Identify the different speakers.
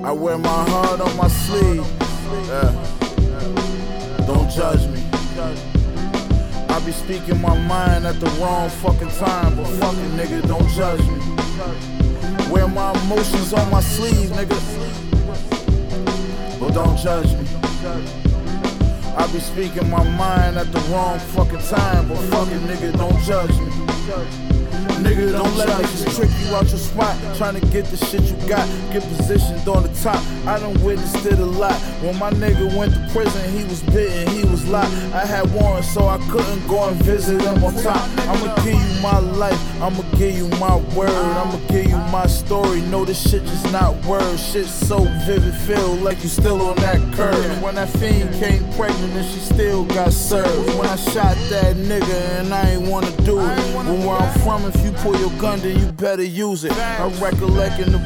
Speaker 1: I wear my heart on my sleeve. Don't judge me. I be speaking my mind at the wrong fucking time, but fucking nigga, don't judge me. Wear my emotions on my sleeve, nigga, but don't judge me. I be speaking my mind at the wrong fucking time, but fucking nigga, don't judge me. Nigga, don't let niggas trick you out your spot, trying to get the shit you got, get positioned on the top. I done witnessed it a lot. When my nigga went to prison, he was bitten, he was locked. I had warrants, so I couldn't go and visit him on top. I'ma give you my life, I'ma give you my word, I'ma give you my story. No, this shit just not words. Shit so vivid, feel like you still on that curve. When that fiend came pregnant and she still got served. When I shot that nigga and I ain't wanna do it. When where I'm from, if you pull your gun, then you better use it. I recollect in the